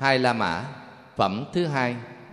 Hai La Mã, phẩm thứ hai.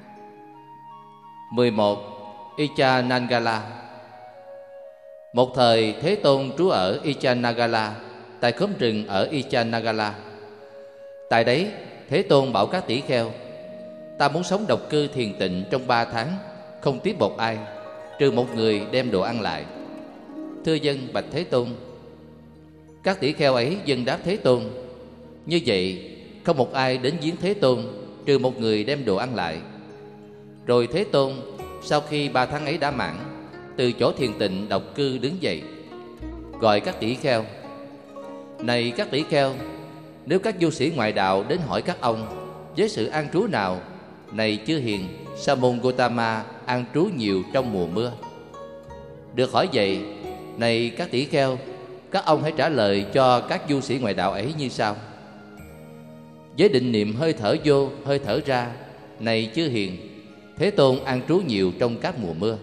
11. Ichanagala. Một thời Thế Tôn trú ở Ichanagala, tại khóm rừng ở Ichanagala. Tại đấy Thế Tôn bảo các tỷ kheo: ta muốn sống độc cư thiền tịnh trong 3 tháng, không tiếp một ai, trừ một người đem đồ ăn lại. Thưa dân, bạch Thế Tôn. Các tỷ kheo ấy dâng đáp Thế Tôn: như vậy không một ai đến viếng Thế Tôn, trừ một người đem đồ ăn lại. Rồi Thế Tôn sau khi 3 tháng ấy đã mãn, từ chỗ thiền tịnh độc cư đứng dậy, gọi các tỷ kheo: này các tỷ kheo, nếu các du sĩ ngoại đạo đến hỏi các ông với sự an trú nào, này chư hiền, Sa môn Gotama an trú nhiều trong mùa mưa? Được hỏi vậy, này các tỷ kheo, các ông hãy trả lời cho các du sĩ ngoại đạo ấy như sau: với định niệm hơi thở vô, hơi thở ra, này chư hiền, Thế Tôn an trú nhiều trong các mùa mưa.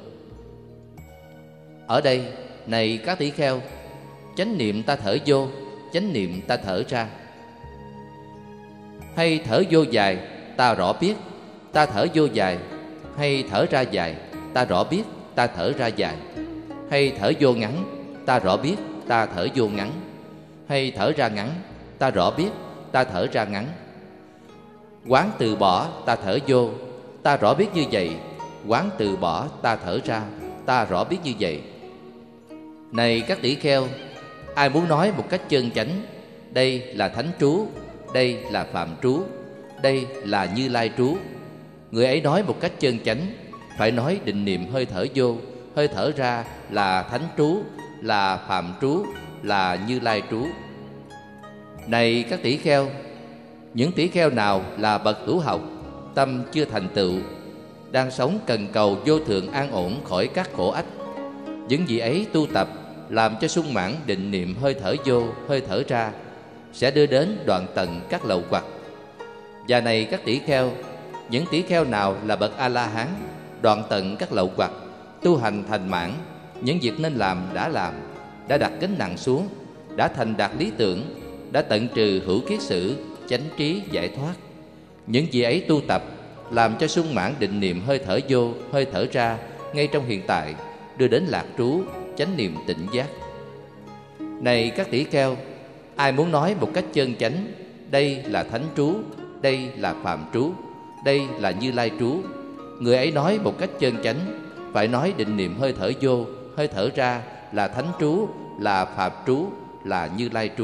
Ở đây, này các tỷ kheo, chánh niệm ta thở vô, chánh niệm ta thở ra. Hay thở vô dài, ta rõ biết, ta thở vô dài. Hay thở ra dài, ta rõ biết, ta thở ra dài. Hay thở vô ngắn, ta rõ biết, ta thở vô ngắn. Hay thở ra ngắn, ta rõ biết, ta thở ra ngắn. Quán từ bỏ, ta thở vô, ta rõ biết như vậy. Quán từ bỏ, ta thở ra, ta rõ biết như vậy. Này các tỷ kheo, ai muốn nói một cách chân chánh, đây là thánh trú, đây là phạm trú, đây là Như Lai trú, người ấy nói một cách chân chánh, phải nói định niệm hơi thở vô, hơi thở ra là thánh trú, là phạm trú, là Như Lai trú. Này các tỷ kheo, những tỷ kheo nào là bậc hữu học, tâm chưa thành tựu, đang sống cần cầu vô thượng an ổn khỏi các khổ ách, những vị ấy tu tập làm cho sung mãn định niệm hơi thở vô, hơi thở ra, sẽ đưa đến đoạn tận các lậu hoặc. Và này các tỷ kheo, những tỷ kheo nào là bậc A-la-hán, đoạn tận các lậu hoặc, tu hành thành mãn, những việc nên làm, đã đặt gánh nặng xuống, đã thành đạt lý tưởng, đã tận trừ hữu kiết sử, chánh trí giải thoát. Những vị ấy tu tập làm cho sung mãn định niệm hơi thở vô, hơi thở ra ngay trong hiện tại, đưa đến lạc trú, chánh niệm tỉnh giác. Này các tỷ kheo, ai muốn nói một cách chân chánh, đây là thánh trú, đây là phạm trú, đây là Như Lai trú, người ấy nói một cách chân chánh, phải nói định niệm hơi thở vô, hơi thở ra là thánh trú, là phạm trú, là Như Lai trú.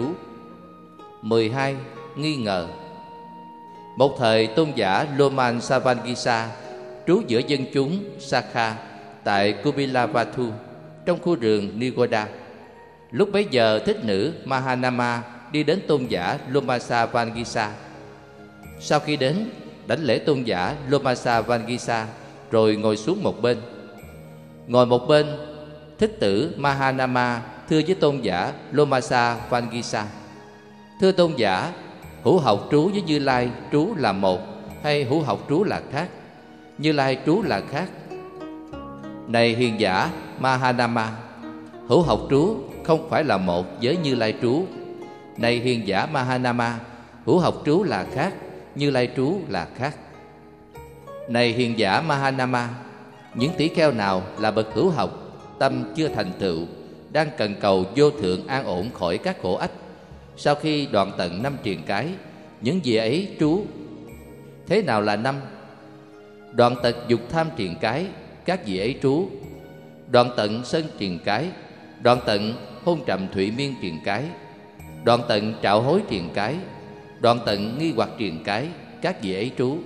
12. Nghi ngờ. Một thời tôn giả Loman Savangisa trú giữa dân chúng Sakha tại Kubilavatu, trong khu rừng Nigoda. Lúc bấy giờ thích nữ Mahanama đi đến tôn giả Lomasa Vangisa. Sau khi đến, đảnh lễ tôn giả Lomasa Vangisa, rồi ngồi xuống một bên. Ngồi một bên, thích tử Mahanama thưa với tôn giả Lomasa Vangisa: thưa tôn giả, hữu học trú với Như Lai trú là một, hay hữu học trú là khác? Như Lai trú là khác. Này hiền giả Mahanama, hữu học trú không phải là một với Như Lai trú. Này hiền giả Mahanama, hữu học trú là khác, Như Lai trú là khác. Này hiền giả Mahanama, những tỷ kheo nào là bậc hữu học, tâm chưa thành tựu, đang cần cầu vô thượng an ổn khỏi các khổ ách, sau khi đoạn tận 5 triền cái, những vị ấy trú. Thế nào là 5? Đoạn tận dục tham triền cái, các vị ấy trú. Đoạn tận sân triền cái, đoạn tận hôn trầm thụy miên triền cái, đoạn tận trạo hối triền cái, đoạn tận nghi hoặc triền cái, các vị ấy trú.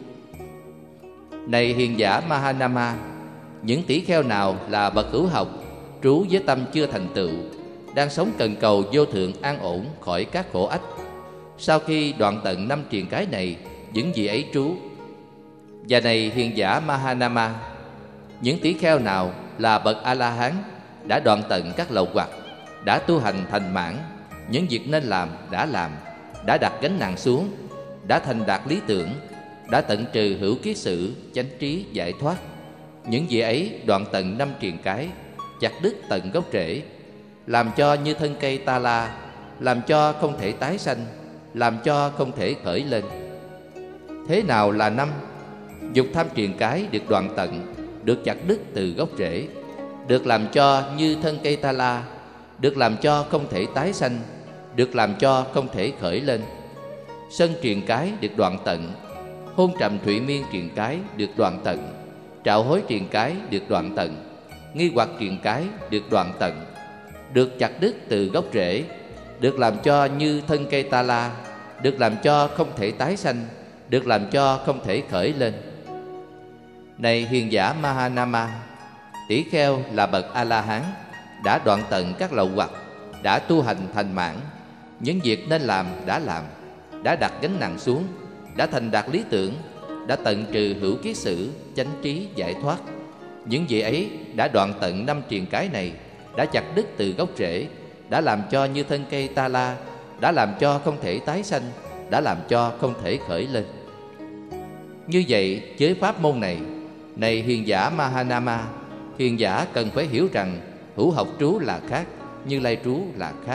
Này hiền giả Mahanama, những tỷ kheo nào là bậc hữu học, trú với tâm chưa thành tựu, đang sống cần cầu vô thượng an ổn khỏi các khổ ách, sau khi đoạn tận 5 triền cái này, những vị ấy trú. Và này hiền giả Mahanama, những tỷ kheo nào là bậc A-la-hán, đã đoạn tận các lậu hoặc, đã tu hành thành mãn, những việc nên làm, đã đặt gánh nặng xuống, đã thành đạt lý tưởng, đã tận trừ hữu kiết sử, chánh trí giải thoát. Những vị ấy đoạn tận 5 triền cái, chặt đứt tận gốc rễ, làm cho như thân cây ta la, làm cho không thể tái sanh, làm cho không thể khởi lên. Thế nào là năm? Dục tham triền cái được đoạn tận, được chặt đứt từ gốc rễ, được làm cho như thân cây ta la, được làm cho không thể tái sanh, được làm cho không thể khởi lên. Sân triền cái được đoạn tận, hôn trầm thụy miên triền cái được đoạn tận, trạo hối triền cái được đoạn tận, nghi hoặc triền cái được đoạn tận, được chặt đứt từ gốc rễ, được làm cho như thân cây ta la, được làm cho không thể tái sanh, được làm cho không thể khởi lên. Này hiền giả Mahanama, tỷ kheo là bậc A-la-hán, đã đoạn tận các lậu hoặc, đã tu hành thành mãn, những việc nên làm, đã đặt gánh nặng xuống, đã thành đạt lý tưởng, đã tận trừ hữu kiết sử, chánh trí giải thoát. Những vị ấy đã đoạn tận năm triền cái này, đã chặt đứt từ gốc rễ, đã làm cho như thân cây ta la, đã làm cho không thể tái sanh, đã làm cho không thể khởi lên. Như vậy với pháp môn này, này hiền giả Mahanama, hiền giả cần phải hiểu rằng hữu học trú là khác, Như Lai trú là khác.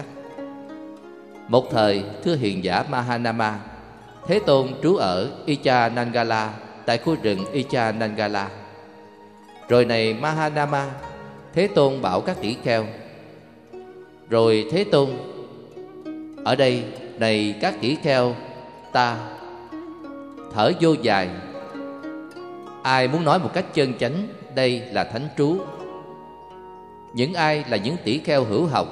Một thời, thưa hiền giả Mahanama, Thế Tôn trú ở Ichanangala, tại khu rừng Ichanangala. Rồi này Mahanama, Thế Tôn bảo các tỷ kheo: Rồi Thế Tôn, ở đây này các tỷ kheo, ta thở vô dài. Ai muốn nói một cách chân chánh, đây là thánh trú. Những ai là những tỷ kheo hữu học?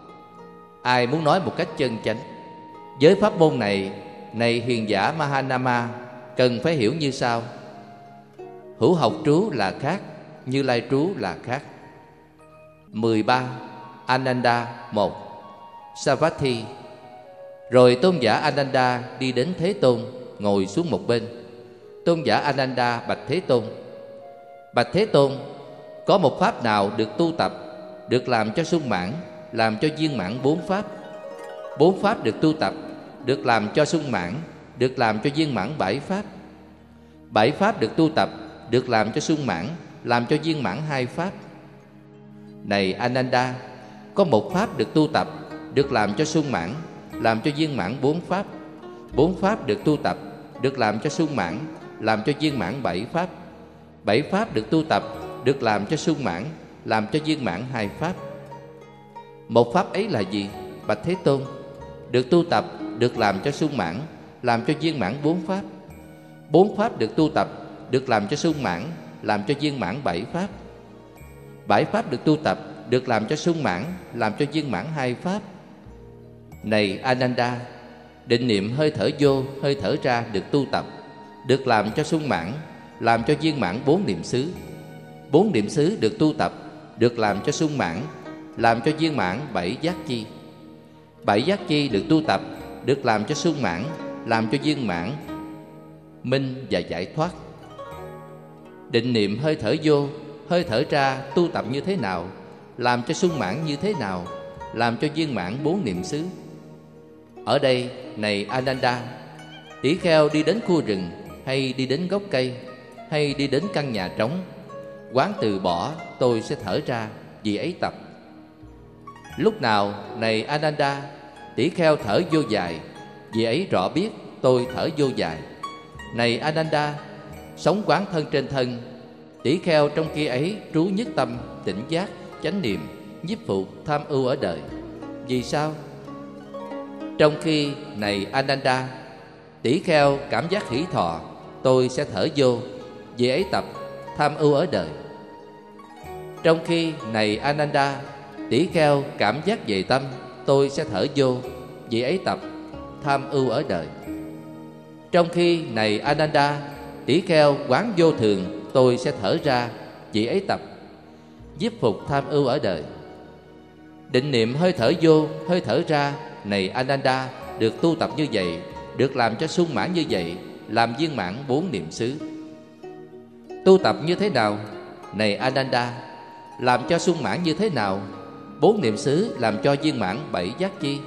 Ai muốn nói một cách chân chánh? Với pháp môn này, này hiền giả Mahanama, cần phải hiểu như sau: hữu học trú là khác, Như Lai trú là khác. 13. Ananda 1. Savatthi. Rồi tôn giả Ananda đi đến Thế Tôn, ngồi xuống một bên. Tôn giả Ananda bạch Thế Tôn: Bạch Thế Tôn, có một pháp nào được tu tập, được làm cho sung mãn, làm cho viên mãn bốn pháp? Bốn pháp được tu tập, được làm cho sung mãn, được làm cho viên mãn bảy pháp. Bảy pháp được tu tập, được làm cho sung mãn, làm cho viên mãn hai pháp. Này Ananda, có một pháp được tu tập, được làm cho sung mãn, làm cho viên mãn bốn pháp. Bốn pháp được tu tập, được làm cho sung mãn, làm cho viên mãn bảy pháp. Bảy pháp được tu tập, được làm cho sung mãn, làm cho viên mãn hai pháp. Một pháp ấy là gì? Bạch Thế Tôn, được tu tập, được làm cho sung mãn, làm cho viên mãn bốn pháp. Bốn pháp được tu tập, được làm cho sung mãn, làm cho viên mãn bảy pháp. Bảy pháp được tu tập, được làm cho sung mãn, làm cho viên mãn hai pháp. Này Ananda, định niệm hơi thở vô, hơi thở ra được tu tập, được làm cho sung mãn, làm cho viên mãn bốn niệm xứ. Bốn niệm xứ được tu tập, được làm cho sung mãn, làm cho viên mãn bảy giác chi. Bảy giác chi được tu tập, được làm cho sung mãn, làm cho viên mãn minh và giải thoát. Định niệm hơi thở vô, hơi thở ra tu tập như thế nào, làm cho sung mãn như thế nào, làm cho viên mãn bốn niệm xứ. Ở đây, này Ananda, tỷ kheo đi đến khu rừng, hay đi đến gốc cây, hay đi đến căn nhà trống, quán từ bỏ, tôi sẽ thở ra, vì ấy tập. Lúc nào, này Ananda, tỷ kheo thở vô dài, vì ấy rõ biết tôi thở vô dài. Này Ananda, sống quán thân trên thân, tỷ kheo trong kia ấy trú nhất tâm, tỉnh giác, chánh niệm, nhiếp phục, tham ưu ở đời. Vì sao? Trong khi, này Ananda, tỷ kheo cảm giác hỷ thọ, tôi sẽ thở vô, vì ấy tập, tham ưu ở đời. Trong khi, này Ananda, tỷ kheo cảm giác về tâm, tôi sẽ thở vô, vì ấy tập, tham ưu ở đời. Trong khi, này Ananda, tỷ kheo quán vô thường, tôi sẽ thở ra, vì ấy tập, nhiếp phục tham ưu ở đời. Định niệm hơi thở vô, hơi thở ra, này Ananda, được tu tập như vậy, được làm cho sung mãn như vậy, làm viên mãn bốn niệm xứ. Tu tập như thế nào? Này Ananda, làm cho sung mãn như thế nào? Bốn niệm xứ làm cho viên mãn bảy giác chi.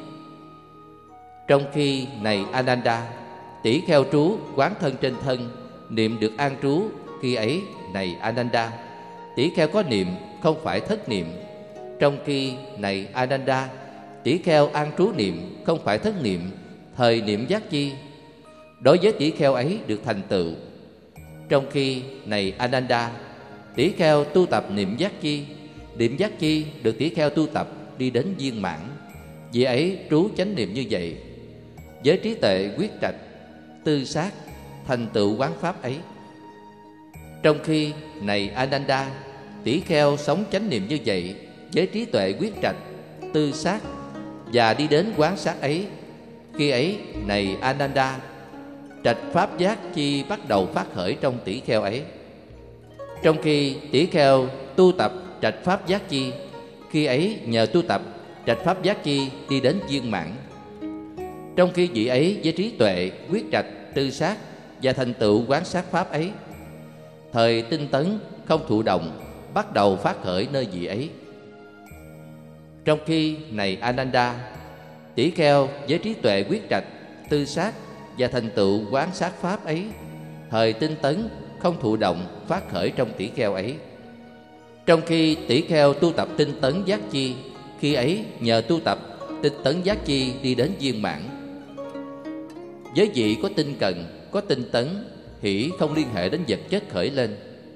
Trong khi, này Ananda, tỷ kheo trú quán thân trên thân, niệm được an trú, khi ấy, này Ananda, tỷ kheo có niệm, không phải thất niệm. Trong khi, này Ananda, tỷ kheo an trú niệm, không phải thất niệm, thời niệm giác chi. đối với tỷ kheo ấy được thành tựu. Trong khi này Ananda, tỷ kheo tu tập niệm giác chi, niệm giác chi được tỷ kheo tu tập đi đến viên mãn. Vì ấy trú chánh niệm như vậy, với trí tuệ quyết trạch, tư sát, thành tựu quán pháp ấy. Trong khi này Ananda, tỷ kheo sống chánh niệm như vậy, với trí tuệ quyết trạch, tư sát và đi đến quán sát ấy. Khi ấy này Ananda, trạch pháp giác chi bắt đầu phát khởi trong tỷ kheo ấy. Trong khi tỷ kheo tu tập trạch pháp giác chi, khi ấy nhờ tu tập trạch pháp giác chi đi đến viên mãn. Trong khi vị ấy với trí tuệ quyết trạch, tư sát và thành tựu quán sát pháp ấy, thời tinh tấn không thụ động bắt đầu phát khởi nơi vị ấy. Trong khi này Ananda, tỷ kheo với trí tuệ quyết trạch, tư sát và thành tựu quán sát pháp ấy, thời tinh tấn không thụ động phát khởi trong tỷ kheo ấy. Trong khi tỷ kheo tu tập tinh tấn giác chi, khi ấy nhờ tu tập tinh tấn giác chi đi đến viên mãn. Với vị có tinh cần, có tinh tấn, hỷ không liên hệ đến vật chất khởi lên.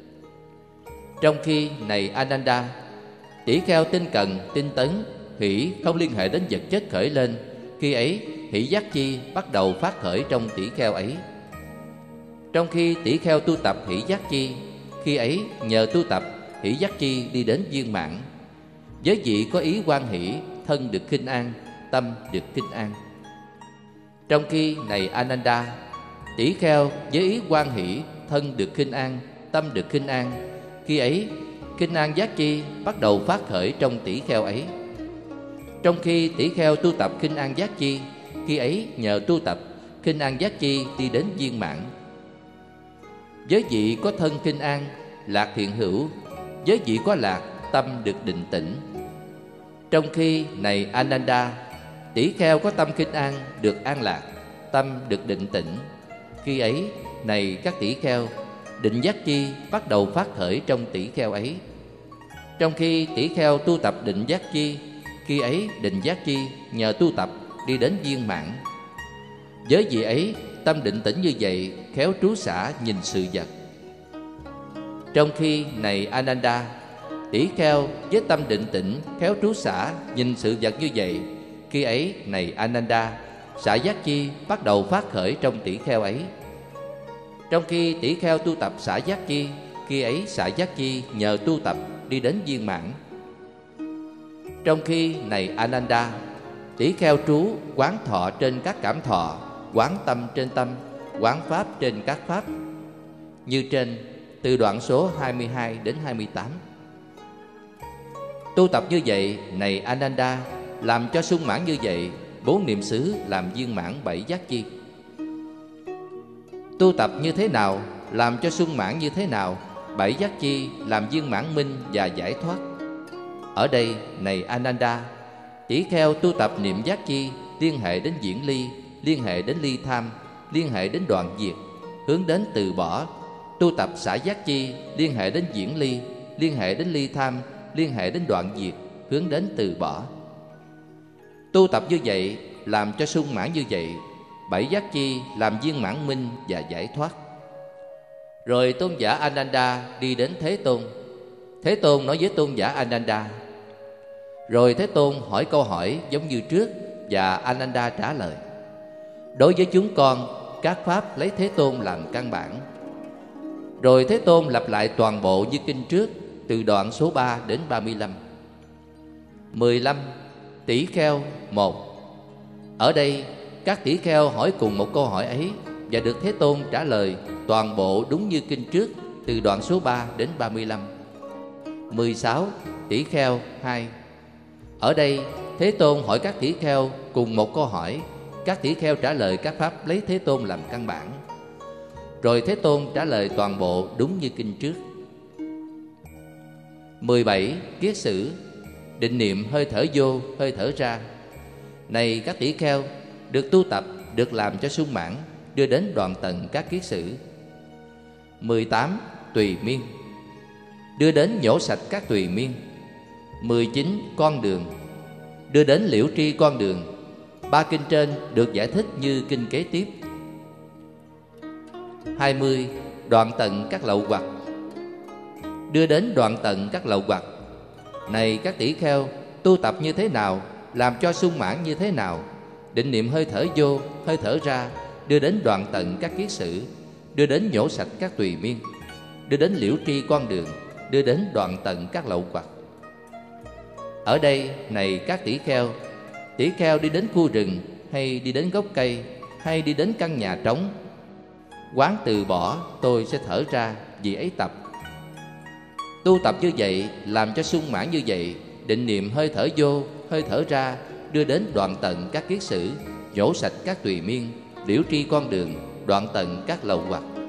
Trong khi này Ananda, tỷ kheo tinh cần, tinh tấn, hỷ không liên hệ đến vật chất khởi lên, khi ấy hỷ giác chi bắt đầu phát khởi trong tỷ kheo ấy. Trong khi tỷ kheo tu tập hỷ giác chi, khi ấy nhờ tu tập hỷ giác chi đi đến viên mãn. Với vị có ý hoan hỷ, thân được khinh an, tâm được khinh an. Trong khi này Ananda, tỷ kheo với ý hoan hỷ, thân được khinh an, tâm được khinh an, khi ấy khinh an giác chi bắt đầu phát khởi trong tỷ kheo ấy. Trong khi tỷ kheo tu tập khinh an giác chi, khi ấy nhờ tu tập khinh an giác chi đi đến viên mãn. Với vị có thân khinh an, lạc hiện hữu, với vị có lạc, tâm được định tĩnh. Trong khi này Ananda, tỷ kheo có tâm khinh an được an lạc, tâm được định tĩnh, khi ấy này các tỷ kheo, định giác chi bắt đầu phát khởi trong tỷ kheo ấy. Trong khi tỷ kheo tu tập định giác chi, khi ấy định giác chi nhờ tu tập đi đến viên mãn. Với vị ấy tâm định tĩnh như vậy, khéo trú xả nhìn sự vật. Trong khi này Ananda, tỷ kheo với tâm định tĩnh khéo trú xả nhìn sự vật như vậy, khi ấy này Ananda, xả giác chi bắt đầu phát khởi trong tỷ kheo ấy. Trong khi tỷ kheo tu tập xả giác chi, khi ấy xả giác chi nhờ tu tập đi đến viên mãn. Trong khi này Ananda, tỷ kheo trú quán thọ trên các cảm thọ, quán tâm trên tâm, quán pháp trên các pháp. Như trên, từ đoạn số 22 đến 28. Tu tập như vậy, này Ananda, làm cho sung mãn như vậy, 4 niệm xứ làm viên mãn 7 giác chi. Tu tập như thế nào, làm cho sung mãn như thế nào, 7 giác chi làm viên mãn minh và giải thoát. Ở đây, này Ananda, tỷ kheo tu tập niệm giác chi liên hệ đến diễn ly, liên hệ đến ly tham, liên hệ đến đoạn diệt, hướng đến từ bỏ. Tu tập xả giác chi liên hệ đến diễn ly, liên hệ đến ly tham, liên hệ đến đoạn diệt, hướng đến từ bỏ. Tu tập như vậy, làm cho sung mãn như vậy, 7 giác chi làm viên mãn minh và giải thoát. Rồi tôn giả Ananda đi đến Thế Tôn. Thế Tôn nói với tôn giả Ananda. Rồi Thế Tôn hỏi câu hỏi giống như trước, và Ananda trả lời. Đối với chúng con, các pháp lấy Thế Tôn làm căn bản. Rồi Thế Tôn lặp lại toàn bộ như kinh trước, từ đoạn số 3 đến 35. 15. Tỷ kheo 1. Ở đây, các tỷ kheo hỏi cùng một câu hỏi ấy, và được Thế Tôn trả lời toàn bộ đúng như kinh trước, từ đoạn số 3 đến 35. 16. Tỷ kheo 2. Ở đây, Thế Tôn hỏi các tỷ kheo cùng một câu hỏi, các tỷ kheo trả lời các pháp lấy Thế Tôn làm căn bản. Rồi Thế Tôn trả lời toàn bộ đúng như kinh trước. 17. Kiết sử, định niệm hơi thở vô, hơi thở ra. Này các tỷ kheo, được tu tập, được làm cho sung mãn, đưa đến đoạn tận các kiết sử. 18. Tùy miên, đưa đến nhổ sạch các tùy miên. 19. Con đường, đưa đến liễu tri con đường. 3 kinh trên được giải thích như kinh kế tiếp. 20. Đoạn tận các lậu hoặc. Đưa đến đoạn tận các lậu hoặc. Này các tỷ kheo, tu tập như thế nào, làm cho sung mãn như thế nào, định niệm hơi thở vô, hơi thở ra, đưa đến đoạn tận các kiết sử, đưa đến nhổ sạch các tùy miên, đưa đến liễu tri con đường, đưa đến đoạn tận các lậu hoặc. Ở đây, này các tỷ kheo đi đến khu rừng, hay đi đến gốc cây, hay đi đến căn nhà trống, quán từ bỏ, tôi sẽ thở ra, vì ấy tập. Tu tập như vậy, làm cho sung mãn như vậy, định niệm hơi thở vô, hơi thở ra, đưa đến đoạn tận các kiết sử, nhổ sạch các tùy miên, liễu tri con đường, đoạn tận các lậu hoặc.